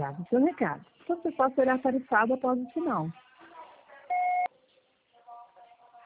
grave seu recado. Você pode ser tarifado após o sinal.